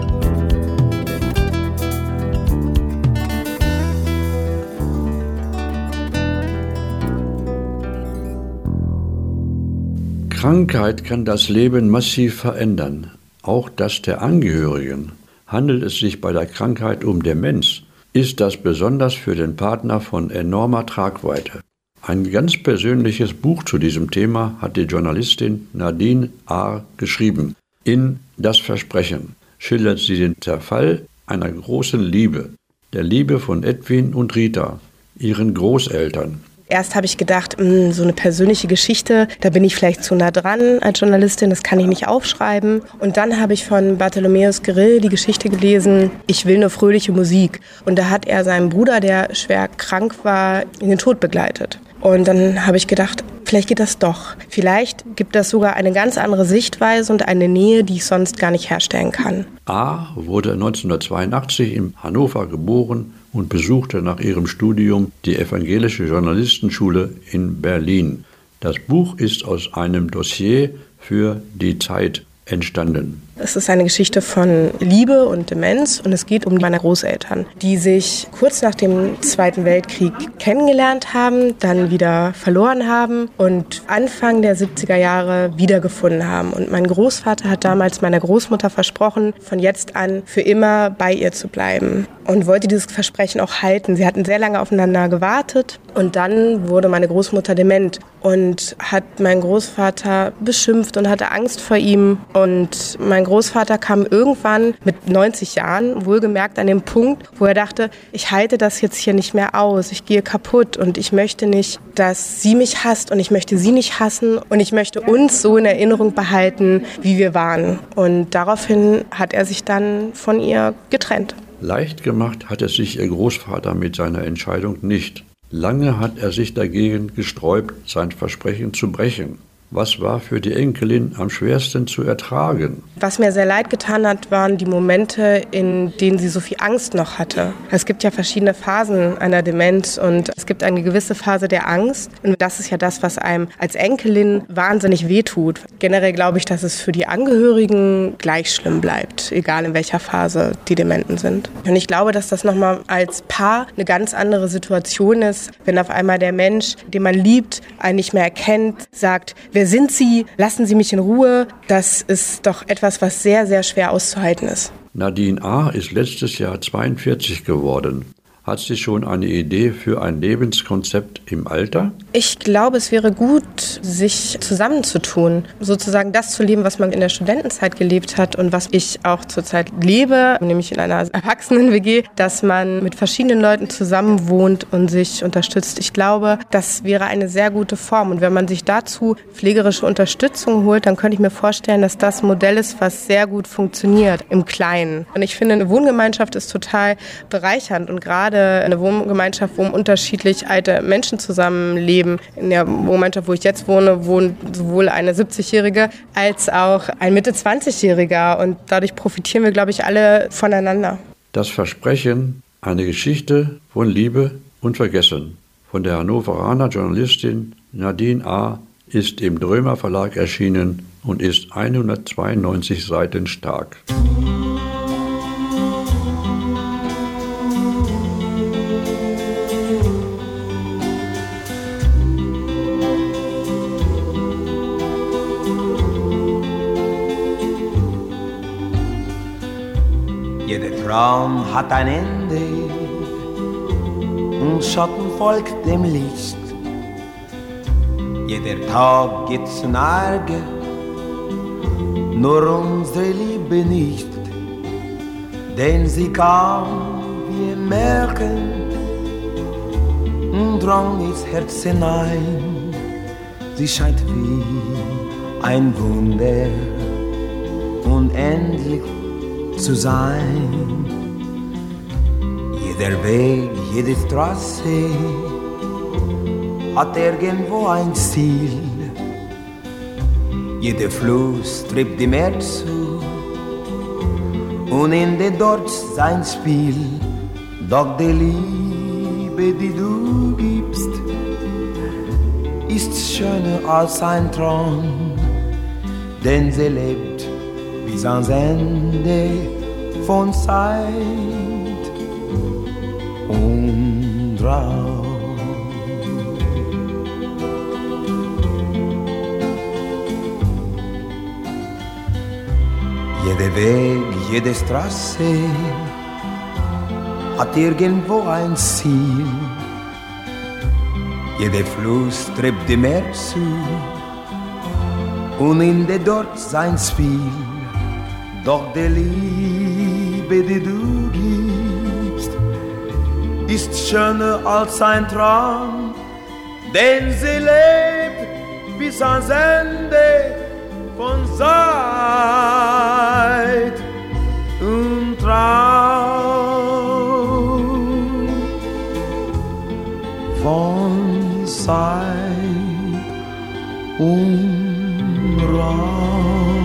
Krankheit kann das Leben massiv verändern, auch das der Angehörigen. Handelt es sich bei der Krankheit um Demenz, ist das besonders für den Partner von enormer Tragweite. Ein ganz persönliches Buch zu diesem Thema hat die Journalistin Nadine Ahr geschrieben. In Das Versprechen schildert sie den Zerfall einer großen Liebe, der Liebe von Edwin und Rita, ihren Großeltern. Erst habe ich gedacht, mh, so eine persönliche Geschichte, da bin ich vielleicht zu nah dran als Journalistin, das kann ich nicht aufschreiben. Und dann habe ich von Bartholomäus Grill die Geschichte gelesen, ich will nur fröhliche Musik. Und da hat er seinen Bruder, der schwer krank war, in den Tod begleitet. Und dann habe ich gedacht, vielleicht geht das doch. Vielleicht gibt das sogar eine ganz andere Sichtweise und eine Nähe, die ich sonst gar nicht herstellen kann. A. wurde neunzehnhundertzweiundachtzig in Hannover geboren und besuchte nach ihrem Studium die Evangelische Journalistenschule in Berlin. Das Buch ist aus einem Dossier für die Zeit entstanden. Es ist eine Geschichte von Liebe und Demenz und es geht um meine Großeltern, die sich kurz nach dem Zweiten Weltkrieg kennengelernt haben, dann wieder verloren haben und Anfang der siebziger Jahre wiedergefunden haben. Und mein Großvater hat damals meiner Großmutter versprochen, von jetzt an für immer bei ihr zu bleiben und wollte dieses Versprechen auch halten. Sie hatten sehr lange aufeinander gewartet und dann wurde meine Großmutter dement und hat meinen Großvater beschimpft und hatte Angst vor ihm. Und mein Großvater kam irgendwann mit neunzig Jahren, wohlgemerkt an den Punkt, wo er dachte, ich halte das jetzt hier nicht mehr aus, ich gehe kaputt und ich möchte nicht, dass sie mich hasst und ich möchte sie nicht hassen und ich möchte uns so in Erinnerung behalten, wie wir waren. Und daraufhin hat er sich dann von ihr getrennt. Leicht gemacht hat es sich ihr Großvater mit seiner Entscheidung nicht. Lange hat er sich dagegen gesträubt, sein Versprechen zu brechen. Was war für die Enkelin am schwersten zu ertragen? Was mir sehr leid getan hat, waren die Momente, in denen sie so viel Angst noch hatte. Es gibt ja verschiedene Phasen einer Demenz und es gibt eine gewisse Phase der Angst. Und das ist ja das, was einem als Enkelin wahnsinnig wehtut. Generell glaube ich, dass es für die Angehörigen gleich schlimm bleibt, egal in welcher Phase die Dementen sind. Und ich glaube, dass das nochmal als Paar eine ganz andere Situation ist, wenn auf einmal der Mensch, den man liebt, einen nicht mehr erkennt, sagt, wer sind Sie? Lassen Sie mich in Ruhe. Das ist doch etwas, was sehr, sehr schwer auszuhalten ist. Nadine A. ist letztes Jahr zweiundvierzig geworden. Hat sie schon eine Idee für ein Lebenskonzept im Alter? Ich glaube, es wäre gut, sich zusammenzutun, sozusagen das zu leben, was man in der Studentenzeit gelebt hat und was ich auch zurzeit lebe, nämlich in einer Erwachsenen-W G, dass man mit verschiedenen Leuten zusammen wohnt und sich unterstützt. Ich glaube, das wäre eine sehr gute Form. Und wenn man sich dazu pflegerische Unterstützung holt, dann könnte ich mir vorstellen, dass das ein Modell ist, was sehr gut funktioniert im Kleinen. Und ich finde, eine Wohngemeinschaft ist total bereichernd und gerade eine Wohngemeinschaft, wo unterschiedlich alte Menschen zusammenleben. In der Wohngemeinschaft, wo ich jetzt wohne, wohnt sowohl eine siebzigjährige als auch ein Mitte-zwanzigjähriger. Und dadurch profitieren wir, glaube ich, alle voneinander. Das Versprechen, eine Geschichte von Liebe und Vergessen, von der Hannoveraner Journalistin Nadine A. ist im Drömer Verlag erschienen und ist hundertzweiundneunzig Seiten stark. Jeder Traum hat ein Ende und Schatten folgt dem Licht. Jeder Tag geht zu Neige, nur unsere Liebe nicht. Denn sie kam wie ein Märchen und drang ins Herz hinein. Sie scheint wie ein Wunder, unendlich zu sein. Jeder Weg, jede Straße hat irgendwo ein Ziel. Jeder Fluss treibt dem Meer zu und in den dort sein Spiel. Doch die Liebe Liebe, die du gibst, ist schöner als ein Traum, denn sie lebt bis ans Ende von Zeit und Raum. Jeder Weg, jede Straße hat irgendwo ein Ziel. Jeder Fluss treibt dem Meer zu und in der dort sein Spiel. Doch die Liebe, die du gibst, ist schöner als ein Traum, denn sie lebt bis ans Ende von Zeit und Traum, von Zeit und Raum.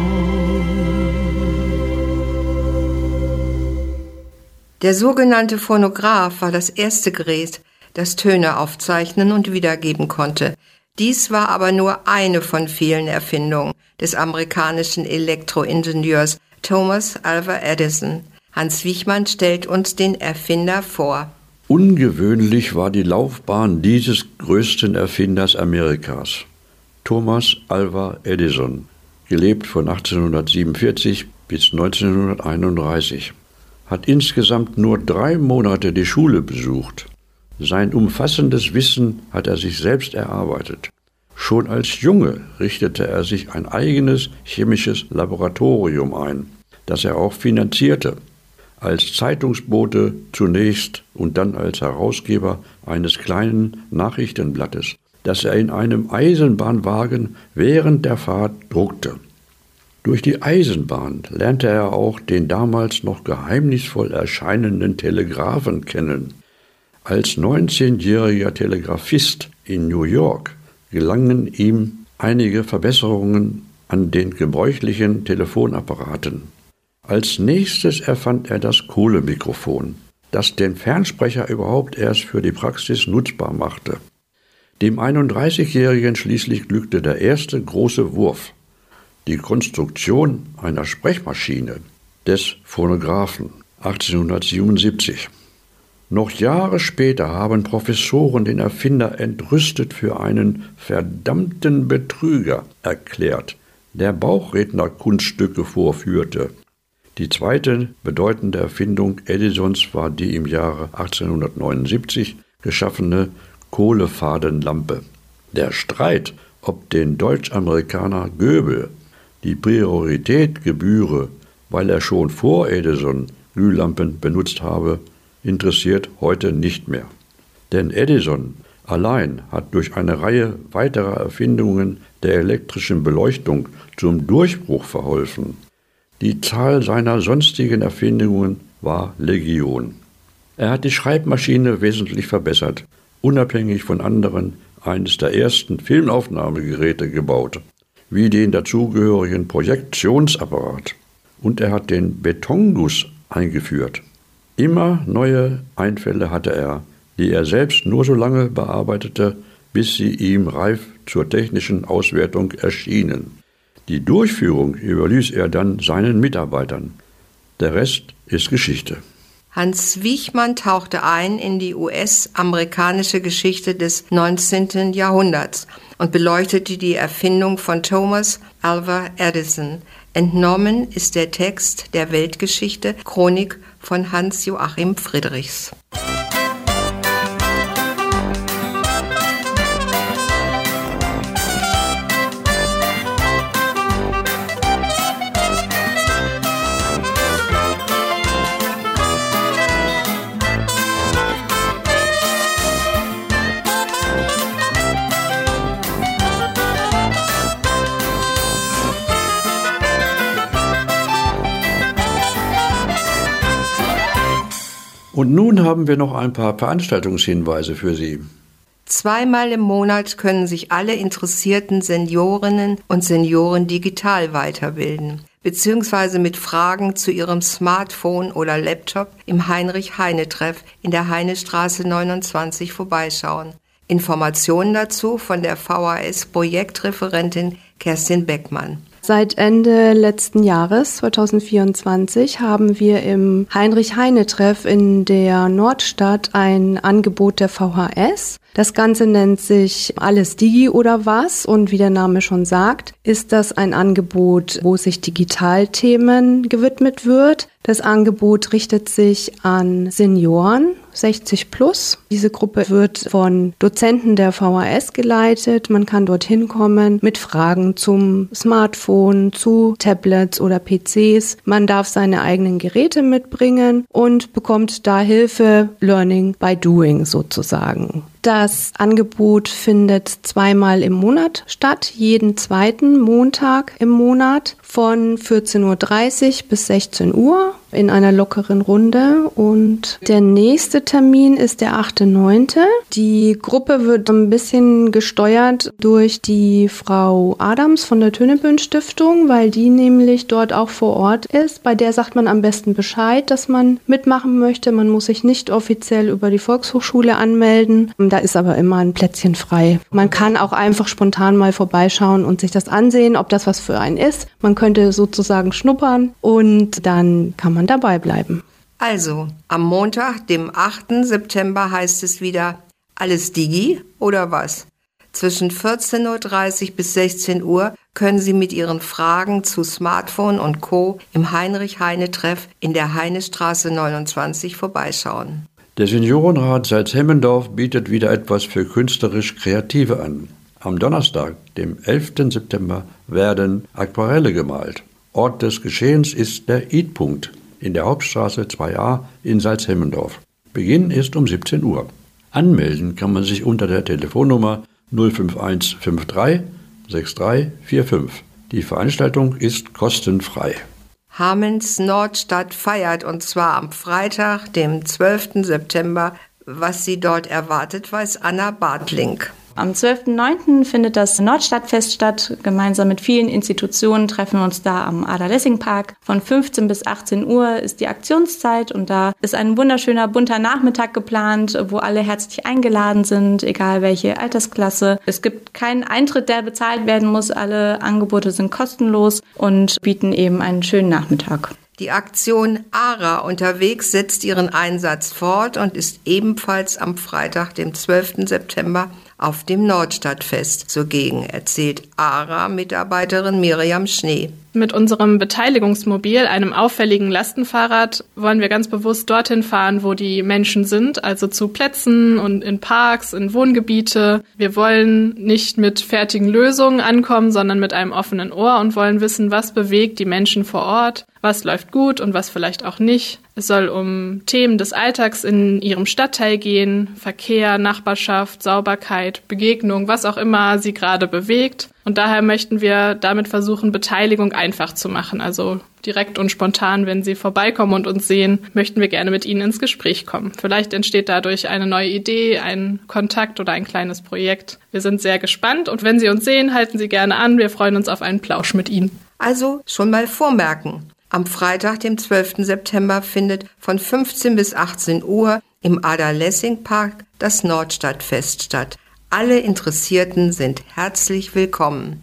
Der sogenannte Phonograph war das erste Gerät, das Töne aufzeichnen und wiedergeben konnte. Dies war aber nur eine von vielen Erfindungen des amerikanischen Elektroingenieurs Thomas Alva Edison. Hans Wichmann stellt uns den Erfinder vor. Ungewöhnlich war die Laufbahn dieses größten Erfinders Amerikas, Thomas Alva Edison, gelebt von achtzehnhundertsiebenundvierzig bis neunzehnhunderteinunddreißig, hat insgesamt nur drei Monate die Schule besucht. Sein umfassendes Wissen hat er sich selbst erarbeitet. Schon als Junge richtete er sich ein eigenes chemisches Laboratorium ein, das er auch finanzierte. Als Zeitungsbote zunächst und dann als Herausgeber eines kleinen Nachrichtenblattes, das er in einem Eisenbahnwagen während der Fahrt druckte. Durch die Eisenbahn lernte er auch den damals noch geheimnisvoll erscheinenden Telegraphen kennen. Als neunzehnjähriger Telegraphist in New York gelangen ihm einige Verbesserungen an den gebräuchlichen Telefonapparaten. Als nächstes erfand er das Kohlemikrofon, das den Fernsprecher überhaupt erst für die Praxis nutzbar machte. Dem einunddreißigjährigen schließlich glückte der erste große Wurf, die Konstruktion einer Sprechmaschine, des Phonographen, achtzehnhundertsiebenundsiebzig. Noch Jahre später haben Professoren den Erfinder entrüstet für einen verdammten Betrüger erklärt, der Bauchrednerkunststücke vorführte. Die zweite bedeutende Erfindung Edisons war die im Jahre achtzehnhundertneunundsiebzig geschaffene Kohlefadenlampe. Der Streit, ob den Deutsch-Amerikaner Goebel die Priorität gebühre, weil er schon vor Edison Glühlampen benutzt habe, interessiert heute nicht mehr. Denn Edison allein hat durch eine Reihe weiterer Erfindungen der elektrischen Beleuchtung zum Durchbruch verholfen. Die Zahl seiner sonstigen Erfindungen war Legion. Er hat die Schreibmaschine wesentlich verbessert, unabhängig von anderen eines der ersten Filmaufnahmegeräte gebaut, wie den dazugehörigen Projektionsapparat. Und er hat den Betonguss eingeführt. Immer neue Einfälle hatte er, die er selbst nur so lange bearbeitete, bis sie ihm reif zur technischen Auswertung erschienen. Die Durchführung überließ er dann seinen Mitarbeitern. Der Rest ist Geschichte. Hans Wichmann tauchte ein in die U S-amerikanische Geschichte des neunzehnten Jahrhunderts und beleuchtete die Erfindung von Thomas Alva Edison. Entnommen ist der Text der Weltgeschichte Chronik von Hans-Joachim Friedrichs. Und nun haben wir noch ein paar Veranstaltungshinweise für Sie. Zweimal im Monat können sich alle interessierten Seniorinnen und Senioren digital weiterbilden. beziehungsweise mit Fragen zu Ihrem Smartphone oder Laptop im Heinrich-Heine-Treff in der Heinestraße neunundzwanzig vorbeischauen. Informationen dazu von der V H S-Projektreferentin Kerstin Beckmann. Seit Ende letzten Jahres, zwanzig vierundzwanzig, haben wir im Heinrich-Heine-Treff in der Nordstadt ein Angebot der V H S. Das Ganze nennt sich Alles Digi oder was, und wie der Name schon sagt, ist das ein Angebot, wo sich Digitalthemen gewidmet wird. Das Angebot richtet sich an Senioren, sechzig plus. Diese Gruppe wird von Dozenten der V H S geleitet. Man kann dorthin kommen mit Fragen zum Smartphone, zu Tablets oder P Cs. Man darf seine eigenen Geräte mitbringen und bekommt da Hilfe, Learning by Doing sozusagen. Das Angebot findet zweimal im Monat statt, jeden zweiten Montag im Monat von vierzehn Uhr dreißig bis sechzehn Uhr in einer lockeren Runde. Und der nächste Termin ist der achte neunte Die Gruppe wird ein bisschen gesteuert durch die Frau Adams von der Tönebühn Stiftung, weil die nämlich dort auch vor Ort ist. Bei der sagt man am besten Bescheid, dass man mitmachen möchte. Man muss sich nicht offiziell über die Volkshochschule anmelden. Da ist aber immer ein Plätzchen frei. Man kann auch einfach spontan mal vorbeischauen und sich das ansehen, ob das was für einen ist. Man könnte sozusagen schnuppern und dann kann man dabei bleiben. Also, am Montag, dem achten September, heißt es wieder Alles Digi oder was? Zwischen vierzehn Uhr dreißig bis sechzehn Uhr können Sie mit Ihren Fragen zu Smartphone und Co. im Heinrich-Heine-Treff in der Heinestraße neunundzwanzig vorbeischauen. Der Seniorenrat Salzhemmendorf bietet wieder etwas für künstlerisch Kreative an. Am Donnerstag, dem elften September, werden Aquarelle gemalt. Ort des Geschehens ist der Eat-Punkt in der Hauptstraße zwei a in Salzhemmendorf. Beginn ist um siebzehn Uhr. Anmelden kann man sich unter der Telefonnummer null fünf eins fünf drei sechs drei vier fünf. Die Veranstaltung ist kostenfrei. Hamelns Nordstadt feiert, und zwar am Freitag, dem zwölften September. Was sie dort erwartet, weiß Anna Bartling. Am zwölften neunten findet das Nordstadtfest statt. Gemeinsam mit vielen Institutionen treffen wir uns da am Ada-Lessing-Park. Von fünfzehn bis achtzehn Uhr ist die Aktionszeit und da ist ein wunderschöner bunter Nachmittag geplant, wo alle herzlich eingeladen sind, egal welche Altersklasse. Es gibt keinen Eintritt, der bezahlt werden muss. Alle Angebote sind kostenlos und bieten eben einen schönen Nachmittag. Die Aktion A R A unterwegs setzt ihren Einsatz fort und ist ebenfalls am Freitag, dem zwölften September, auf dem Nordstadtfest zugegen, erzählt A R A-Mitarbeiterin Miriam Schnee. Mit unserem Beteiligungsmobil, einem auffälligen Lastenfahrrad, wollen wir ganz bewusst dorthin fahren, wo die Menschen sind, also zu Plätzen und in Parks, in Wohngebiete. Wir wollen nicht mit fertigen Lösungen ankommen, sondern mit einem offenen Ohr und wollen wissen, was bewegt die Menschen vor Ort, was läuft gut und was vielleicht auch nicht. Es soll um Themen des Alltags in ihrem Stadtteil gehen, Verkehr, Nachbarschaft, Sauberkeit, Begegnung, was auch immer sie gerade bewegt. Und daher möchten wir damit versuchen, Beteiligung einfach zu machen. Also direkt und spontan, wenn Sie vorbeikommen und uns sehen, möchten wir gerne mit Ihnen ins Gespräch kommen. Vielleicht entsteht dadurch eine neue Idee, ein Kontakt oder ein kleines Projekt. Wir sind sehr gespannt und wenn Sie uns sehen, halten Sie gerne an. Wir freuen uns auf einen Plausch mit Ihnen. Also schon mal vormerken. Am Freitag, dem zwölften September, findet von fünfzehn bis achtzehn Uhr im Ada-Lessing-Park das Nordstadtfest statt. Alle Interessierten sind herzlich willkommen.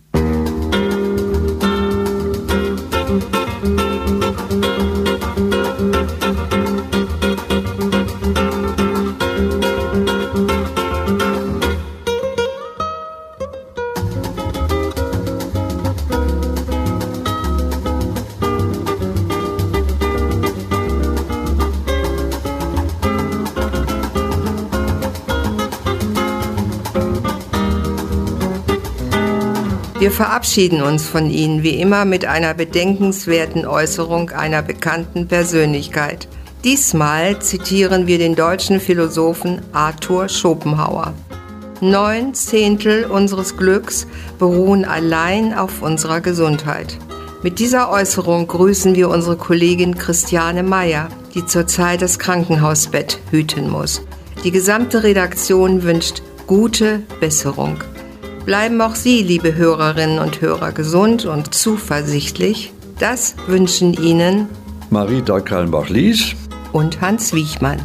Wir verabschieden uns von Ihnen wie immer mit einer bedenkenswerten Äußerung einer bekannten Persönlichkeit. Diesmal zitieren wir den deutschen Philosophen Arthur Schopenhauer. Neun Zehntel unseres Glücks beruhen allein auf unserer Gesundheit. Mit dieser Äußerung grüßen wir unsere Kollegin Christiane Meyer, die zurzeit das Krankenhausbett hüten muss. Die gesamte Redaktion wünscht gute Besserung. Bleiben auch Sie, liebe Hörerinnen und Hörer, gesund und zuversichtlich. das wünschen Ihnen Marie Dahlkalmbach-Lies und Hans Wiechmann.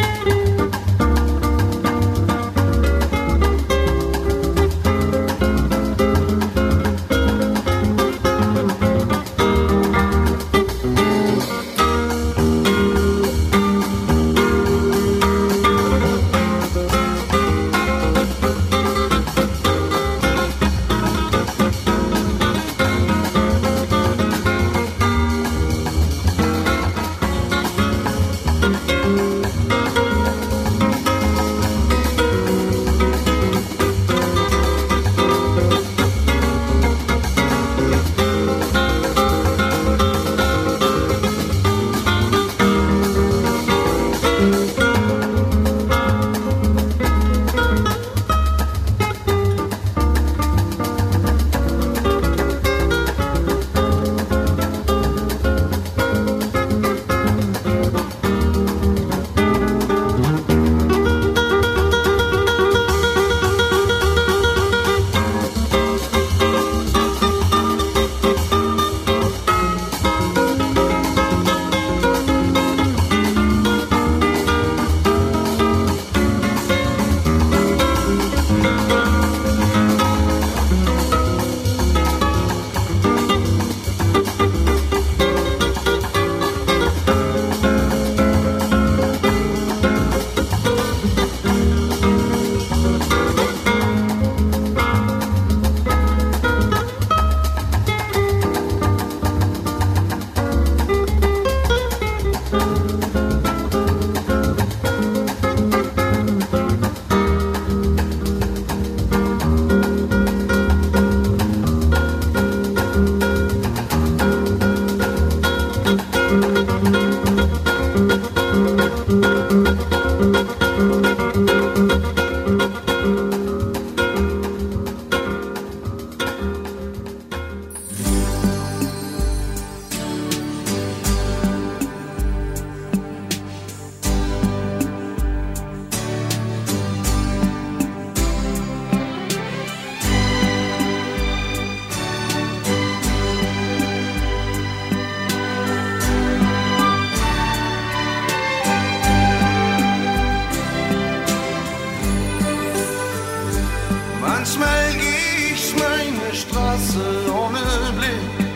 Manchmal geh ich meine Straße ohne Blick.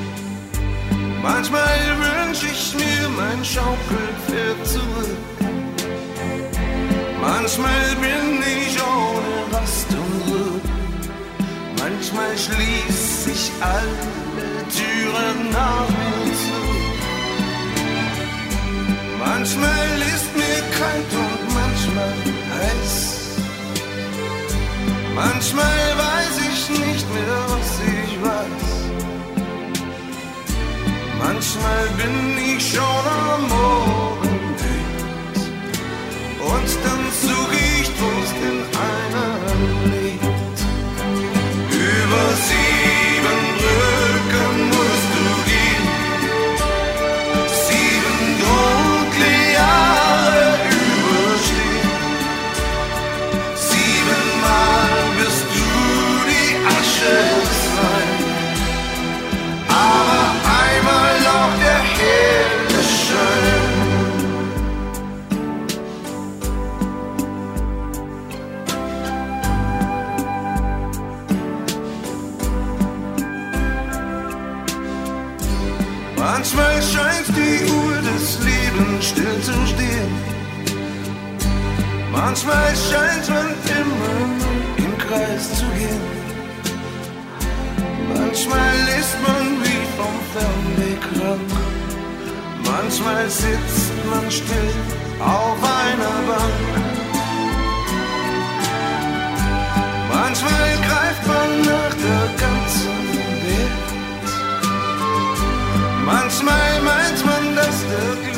Manchmal wünsch ich mir mein Schaukelpferd zurück. Manchmal bin ich ohne Rast und Ruhe. Manchmal schließ ich alle Türen nach mir zu. Manchmal ist mir kalt und manchmal heiß. Manchmal weiß ich nicht mehr, was ich weiß. Manchmal bin ich schon am Morgen dicht. Und dann such ich Trost in einem Lied. Über sieben Brücken musst du gehen. Sieben dunkle Jahre überstehen. Siebenmal wirst du die Asche sein. Aber einmal noch der helle Schein. Manchmal scheint die Uhr des Lebens still zu stehen. Manchmal scheint man immer im Kreis zu gehen. Manchmal ist man wie vom Fernweh krank. Manchmal sitzt man still auf einer Bank. Manchmal greift man nach der ganzen Welt. Manchmal meint man, dass der Glück